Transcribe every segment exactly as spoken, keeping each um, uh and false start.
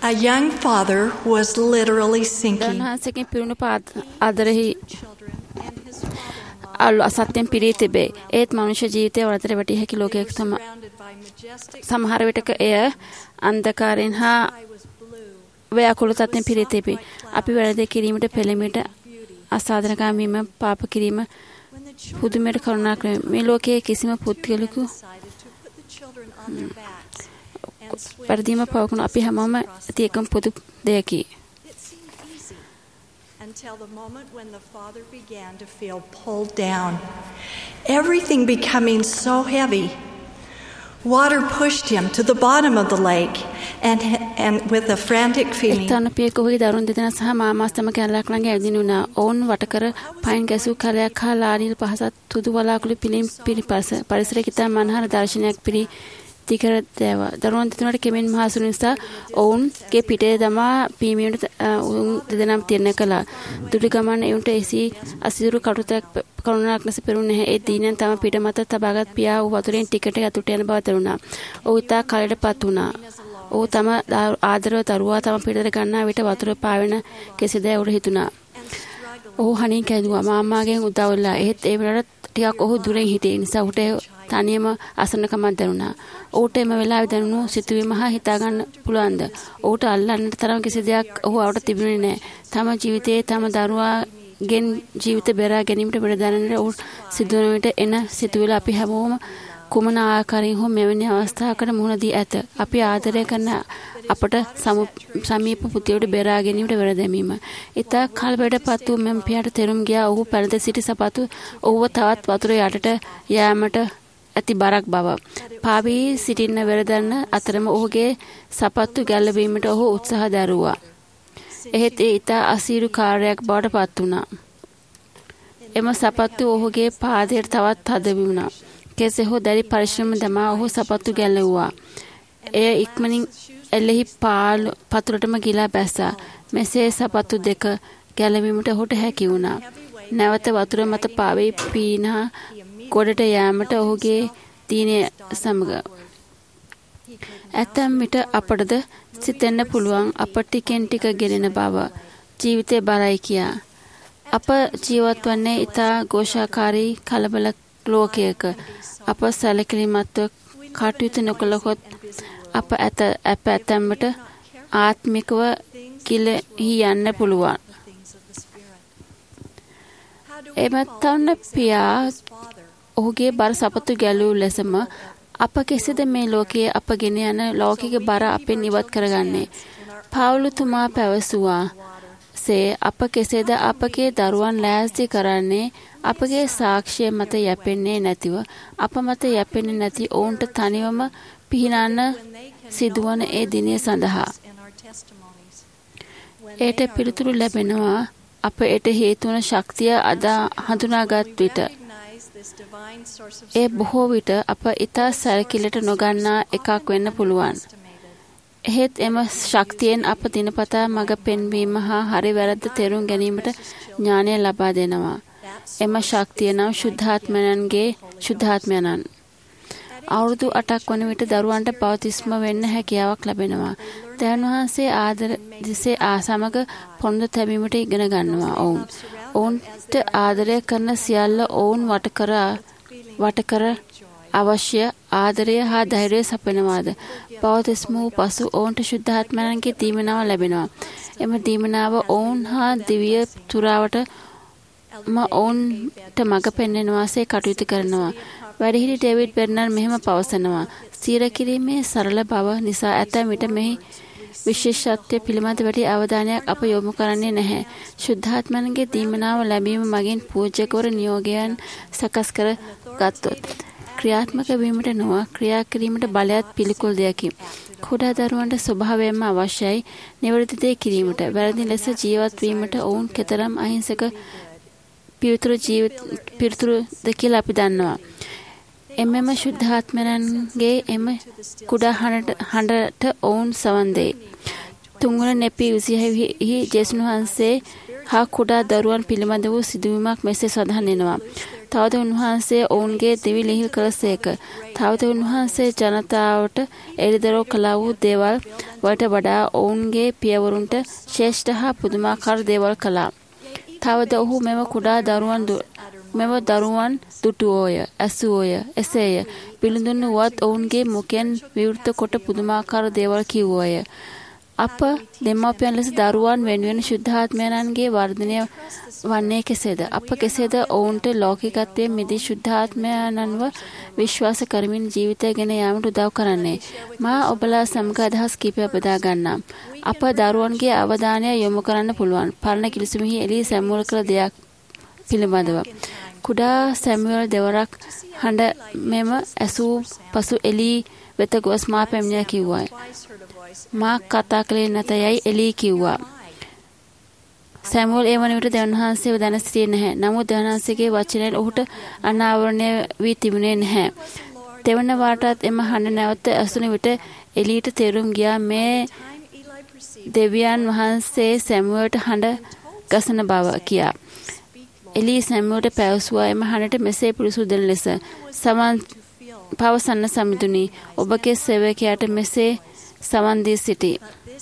A young father was literally sinking. දන්හාසකින් පිරුණු ආදරෙහි අල්ල අසත්‍යයෙන් පිරී තිබේ. ඒත් මනුෂ්‍ය ජීවිතයේ වරතර වැටිය හැකි ලෝකයක් තම සමහර විටක එය අන්ධකාරයෙන් හා ව්‍යාකූල තත්ත්වයෙන් පිරී තිබේ. අපි වැරදි කිරීමට පෙළඹීමට අසාධාරණකම් පාප කිරීම පුදුමයට කරුණා කරන මේ ලෝකයේ කිසිම පුද්ගලෙකු පරිදිම පවකුණු අපි හැමෝම ඇති එකම පොදු දෙයකි. Until the moment when the father began to feel pulled down, everything becoming so heavy. Water pushed him to the bottom of the lake, and and with a frantic feeling. එතන පියකෝහි දරුන් දෙදෙනා සහ මාමාස්තම කැලලක් ළඟ ඇවිදිනුනා. ඔවුන් වටකර පයින් ගැසූ කැලයක් හා ලානිල් පහසත් තුදු වලාකුළු පිළිම් පිරිපස පරිසරයේ කිතා මනහර දර්ශනයක් පිරි තිකර දේවා. දරුවන් දෙතුනට කෙමෙන් මහසුරු නිසා ඔවුන්ගේ පිටේ දමා පීමීමට දෙදෙනාම තීරණය කළා. දුටු ගමන් එවුන්ට එසී අසිරු කටුතක් කරුණාවක් නැස පෙරුණ නැහැ. ඒ දීනෙන් තම පිට මත තබාගත් පියා වූ වතුරෙන් ටිකට යතුට යන බව දරුණා. ඔහු ඉතා කලයටපත් වුණා. ඔහු තම ආදරව දරුවා තම පිටට ගන්නා විට වතුර පාවෙන කෙසේද ඔහුට හිතුණා. ඔහු හනින් කැදුවා. මාමාගෙන් උදව් වෙලා. ඒත් ඒ වෙලාවට ටිකක් ඔහු දුරින් හිටියේ නිසා ඔහුට තනියම අසන්නකමක් දැනුණා. ඔහුට එම වෙලාවේ දැනුණු සිතුවීම හා හිතා ගන්න පුළුවන්ද? ඔහුට අල්ලන්නට තරම් කිසි දෙයක් ඔහු අවට තිබුණේ නැහැ. තම ජීවිතයේ තම දරුවාගෙන් ජීවිත බෙරා ගැනීමට පෙර දැනෙන ඔහු සිදුවන විට එන සිතුවිලි අපි හැමෝම කුමන ආකාරයෙන් හෝ මෙවැනි අවස්ථාවකට මුහුණ දී ඇත. අපි ආදරය කරන අපට සමීප පුතියට බෙරා ගැනීමට වෙර දැමීම. ඉතා කලබලටපත් වූ මෙම පියාට තෙරුම් ගියා ඔහු පැනද සිටි සපත්තු ඔහුව තවත් වතුර යටට යෑමට ඇති බරක් බව. පාවී සිටින්න වෙරදන්න අතරම ඔහුගේ සපත්තු ගැලවීමට ඔහු උත්සාහ දරුවා. එහෙත් ඒ ඉතා අසීරු කාර්යයක් බවට පත් වුණා. එම සපත්තු ඔහුගේ පාදයට තවත් හද වුණා. කෙසේ හෝ දැඩි පරිශ්‍රම දමා ඔහු සපත්තු ගැලවුවා. එය ඉක්මනින් එල්ලෙහි පාල් පතුරටම ගිලා බැස්සා. මෙසේ සපත්තු දෙක ගැලවීමට ඔහුට හැකි වුණා. නැවත වතුර මත පාවී පීනා ගොඩට යෑමට ඔහුගේ දීනය සමග. ඇතැම් විට අපටද සිතෙන්න පුළුවන් අප ටිකෙන් ටික ගෙනෙන බව ජීවිතේ බරයි කියා. අප ජීවත් වන්නේ ඉතා ഘോഷාකාරී කලබල ලෝකයක. අප සැලකිලිමත්ව කටයුතු නොකළහොත් අප ඇත අප ඇතැම්මට ආත්මිකව කිලෙහි යන්න පුළුවන්. එමත්වන්න පියා ඔහුගේ බර සපත්තු ගැලූ ලෙසම අප කෙසේද මේ ලෝකයේ අප ගෙන යන ලෞකික බර අපෙන් ඉවත් කරගන්නේ? පාවුලතුමා පැවසුවා සේ අප කෙසේද අපගේ දරුවන් ලෑස්ති කරන්නේ අපගේ සාක්ෂිය මත යැපෙන්නේ නැතිව අප මත යැපෙන්නේ නැති ඔවුන්ට තනිවම පිහිනන්න සිදුවන ඒ දිනය සඳහා. ඒට පිළිතුරු ලැබෙනවා අප එට හේතු වන ශක්තිය අද හඳුනාගත් විට. ඒ බොහෝ විට අප ඉතා සැලකිල්ලට නොගන්නා එකක් වෙන්න පුළුවන්. එහෙත් එම ශක්තියෙන් අප දිනපතා මඟ පෙන්වීම හා හරි වැරද්ද තේරුම් ගැනීමට ඥානය ලබා දෙනවා. එම ශක්තිය නම් ශුද්ධාත්මයන්ගේ ශුද්ධාත්මයන්න්. අවුරුදු අටක් වන විට දරුවන්ට බෞතිස්ම වෙන්න හැකියාවක් ලැබෙනවා. දෙවියන් වහන්සේ ආදර දිසේ ආසමග පොළොඳ තැබීමට ඉගෙන ගන්නවා. ඔවුන් ඔවුන්ට ආදරය කරන සියල්ල ඔවුන් වටකර වටකර අවශ්‍ය ආදරය හා ධෛර්යය සපයනවාද? බෞතිස්ම වූ පසු ඔවුන්ට ශුද්ධාත්මයන්ගේ දීමනාව ලැබෙනවා. එම දීමනාව ඔවුන් හා දිව්‍ය තුරාවට ම ඔවුන්ට මඟ පෙන්වනවාසේ කටයුතු කරනවා. වැඩිහිටි ඩේවිඩ් බර්නර් මෙහෙම පවසනවා. ස්ථිර කිරීමේ සරල බව නිසා ඇතැම් විට මෙහි විශේෂත්වය පිළිබඳ වැඩි අවධානයක් අප යොමු කරන්නේ නැහැ. ශුද්ධාත්මයන්ගේ දීමනාව ලැබීම මගින් පූජ්‍යකවර නියෝගයන් සකස් කර ගත්තොත් ක්‍රියාත්මක වීමට නොව ක්‍රියා කිරීමට බලයත් පිළිකුල් දෙයකි. කුඩා දරුවන්ට ස්වභාවයෙන්ම අවශ්‍යයි නිවැරදි දේ කිරීමට. වැරදි ලෙස ජීවත් වීමට ඔවුන් කෙතරම් අහිංසක පිරිතුරු ජීවිත පිරිතුරුද කියලා අපි දන්නවා. එමෙම ශුද්ධාත්මයන්ගේ එම කුඩා හඬට ඔවුන් සවන් දෙයි. තුන්වන නෙපි විසිහි ජේසුස් වහන්සේ හා කුඩා දරුවන් පිළිබඳ වූ සිදුවීමක් මෙසේ සඳහන් වෙනවා. තවද උන්වහන්සේ ඔවුන්ගේ දිවි ලිහිල් කළසේක. තවද උන්වහන්සේ ජනතාවට එළිදරව් කළා වූ දේවල් වලට වඩා ඔවුන්ගේ පියවරුන්ට ශ්‍රේෂ්ඨ හා පුදුමාකාර දේවල් කළා. තවද ඔහු මෙම කුඩා දරුවන් මෙම දරුවන් දුටුවෝය, ඇසුවෝය. එසේය. පිළිඳුන් වුවත් ඔවුන්ගේ මුඛයෙන් විවෘත කොට පුදුමාකාර දේවල් කිව්වෝය. අප දෙමාපියන් ලෙස දරුවන් වෙනුවෙන් ශුද්ධාත්මයන්ගේ වර්ධනය වන්නේ කෙසේද? අප කෙසේද ඔවුන්ට ලෞකිකත්වයෙන් මිදී ශුද්ධාත්මයන්ව විශ්වාස කරමින් ජීවිතය ගෙන යාමට උදව් කරන්නේ? මා ඔබලා සමග අදහස් කීපයක් බෙදා ගන්නම්. අප දරුවන්ගේ අවධානය යොමු කරන්න පුළුවන් පරණ කිලිසුමෙහි එලී සැමුවල් කළ දෙයක් පිළිබඳව. කුඩා සැමුවල් දෙවරක් හඬ මෙම ඇසූ පසු එලී වෙත ගොස් මා පැමිණ කිව්වා. මා කතා කළේ නැත යයි එලී කිව්වා. සැමුවල් ඒ වන විට දෙවියන් වහන්සේව දැන සිටියේ නැහැ. නමුත් දෙවියන් වහන්සේගේ වචනයෙන් ඔහුට අනාවරණය වී තිබුණේ නැහැ. දෙවන වාරටත් එම හඬ නැවත ඇසුණු විට එලීට තේරුම් ගියා මේ දෙවියන් වහන්සේ සැමුවල්ට හඬ ගසන බව කියා. එලී සැමුවල්ට පැවසුවා එම හඬට මෙසේ පිළිසු දෙන ලෙස. සමන් පවසන්න සමිඳුනි, ඔබගේ සේවකයාට මෙසේ සමන් දී සිටී.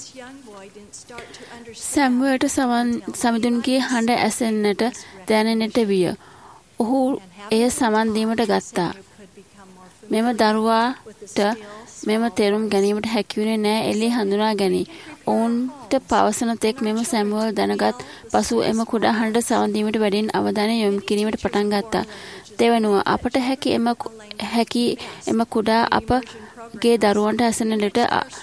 සැමුවල්ට සමිඳුන්ගේ හඬ ඇසෙන්නට දැනෙන්නට විය. ඔහු එය සමන් දීමට ගත්තා. මෙම දරුවාට මෙම තේරුම් ගැනීමට හැකියුණේ නැහැ. එලී හඳුනා ගැනී. ඔවුන්ට පවසන තෙක් මෙම සැමුවල් දැනගත් පසු එම කුඩා හඬට සවන් දීමට වැඩියෙන් අවධානය යොමු කිරීමට පටන් ගත්තා. දෙවනුව අපට හැකි එම හැකි එම කුඩා අපගේ දරුවන්ට ඇසෙන ලෙට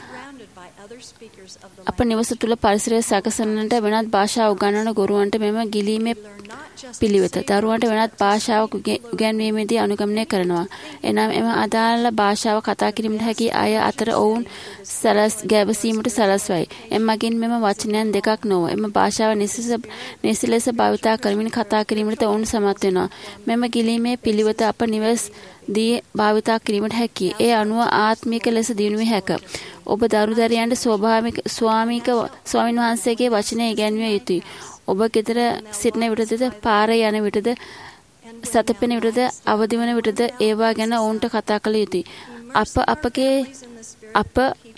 අප නිවස තුළ පරිසරය සකසන්නට වෙනත් භාෂාව උගන්වන ගුරුවන්ට මෙම ගිලීමේ පිළිවෙත දරුවන්ට වෙනත් භාෂාවක් උගන්වීමේදී අනුගමනය කරනවා. එනම් එම අදාළ භාෂාව කතා කිරීමට හැකි අය අතර ඔවුන් සැලස් ගැවසීමට සැලස්වයි. එමගින් මෙම වචනයන් දෙකක් නොව එම භාෂාව නිසි ලෙස භාවිතා කරමින් කතා කිරීමට ඔවුන් සමත් වෙනවා. මෙම ගිලීමේ පිළිවෙත අප නිවස් දී භාවිතා කිරීමට හැකියි. ඒ අනුව ආත්මික ලෙස දියුණුව හැක. ඔබ දරුදරියන්ට ස්වාභාවික ස්වාමික ස්වාමින් වහන්සේගේ වචනය ඉගැන්විය යුතුයි. ඔබ ගෙදර සිටින විටද පාරේ යන විටද සතපෙන විටද අවදි වන විටද ඒවා ගැන ඔවුන්ට කතා කළ යුතුයි. අප අපගේ අප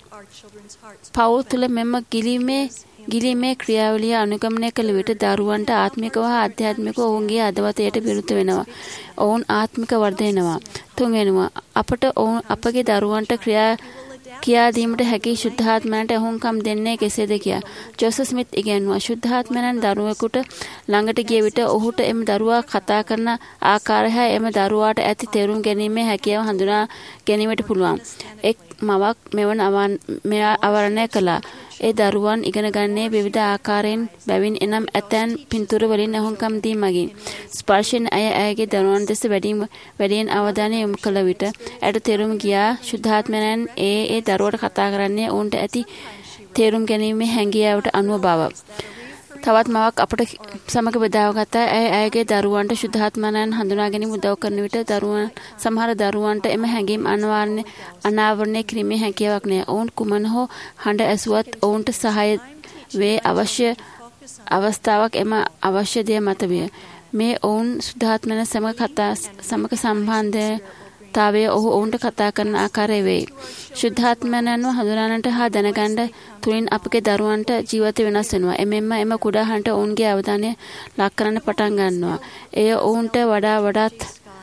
පෞල් තුළ මෙම ගිලීමේ ගිලීමේ ක්‍රියාවලිය අනුගමනය කළ විට දරුවන්ට ආත්මිකව හා ආධ්‍යාත්මිකව ඔවුන්ගේ අදවතයට විරුද්ධ වෙනවා. ඔවුන් ආත්මික වර්ධනයනවා. තුන්වෙනුව අපට ඔවුන් අපගේ දරුවන්ට ක්‍රියා කියා දීමට හැකි ශුද්ධාත්මයන්ට එහුම්කම් දෙන්නේ කෙසේද කියා. Joseph Smith ඉගැන්වුවා. ශුද්ධාත්මයන් දරුවෙකුට ළඟට ගිය විට ඔහුට එම දරුවා කතා කරන ආකාරය හා එම දරුවාට ඇති තේරුම් ගැනීමේ හැකියාව හඳුනා ගැනීමට පුළුවන්. එක් මවක් මෙවන මෙයා අවරණය කළා. ඒ දරුවන් ඉගෙන ගන්නේ විවිධ ආකාරයෙන් බැවින් එනම් ඇතැන් පින්තූර වලින් එහුම්කම් දී මගින්. ස්පර්ශයෙන් අය ඇයගේ දරුවන් දෙස වැඩිම වැඩියෙන් අවධානය යොමු කළ විට ඇයට තේරුම් ගියා ශුද්ධාත්මයන් ඒ ඒ දරුවට කතා කරන්නේ ඔවුන්ට ඇති තේරුම් ගැනීමේ හැඟියාවට අනුව බව. තවත් මවක් අපට සමග බෙදාව ගත්තා. ඇය ඇයගේ දරුවන්ට ශුද්ධාත්මයන් හඳුනා ගැනීම උදව් කරන විට දරුවන් සමහර දරුවන්ට එම හැඟීම් අනාවරණය අනාවරණය කිරීමේ හැකියාවක් නැහැ. ඔවුන් කුමන හෝ හඬ ඇසුවත් ඔවුන්ට සහාය වේ අවශ්‍ය අවස්ථාවක් එම අවශ්‍ය දේ මත විය. මේ ඔවුන් ශුද්ධාත්මයන් සමග කතා සමග සම්බන්ධය තාවය ඔහු ඔවුන්ට කතා කරන ආකාරය වේ. ශුද්ධාත්මයන්ව හඳුනාගන්නට හා දැනගන්න තුලින් අපගේ දරුවන්ට ජීවිත වෙනස් වෙනවා. එමෙන්න එම කුඩා හඬ ඔවුන්ගේ අවධානය ලක් කරන්න පටන් ගන්නවා. එය ඔවුන්ට වඩා වඩාත්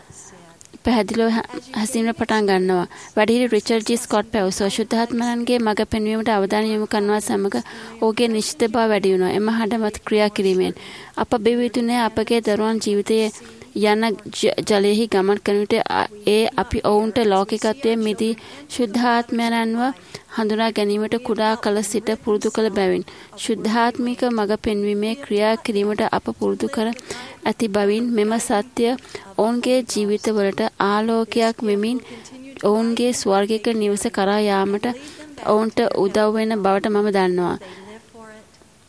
පැහැදිලිව හැසිරෙන්න පටන් ගන්නවා. වැඩිහිටි රිචඩ් ජී ස්කොට් පැවසුවා. ශුද්ධාත්මයන්ගේ මඟ පෙන්වීමට අවධානය යොමු කරනවා සමග ඔහුගේ නිශ්චිත බව වැඩි වෙනවා. එම හඬ මත ක්‍රියා කිරීමෙන් අප බෙවිතුනේ අපගේ දරුවන් ජීවිතයේ යන ජලයෙහි ගමන් කරන විට ඒ අපි ඔවුන්ට ලෞකිකත්වයේ මිදී ශුද්ධාත්මයන්ව හඳුනා ගැනීමට කුඩා කල සිට පුරුදු කළ බැවින් ශුද්ධාත්මික මඟ පෙන්වීමේ ක්‍රියා කිරීමට අප පුරුදු කර ඇති බවින් මෙම සත්‍ය ඔවුන්ගේ ජීවිතවලට ආලෝකයක් වෙමින් ඔවුන්ගේ ස්වර්ගික නිවස කරා යාමට ඔවුන්ට උදව් වෙන බවට මම දන්නවා.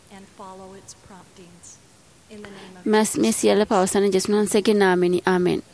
මස් මේ සියල්ල පවසන ජේසුස් වහන්සේගේ නාමයෙන් ආමෙන්.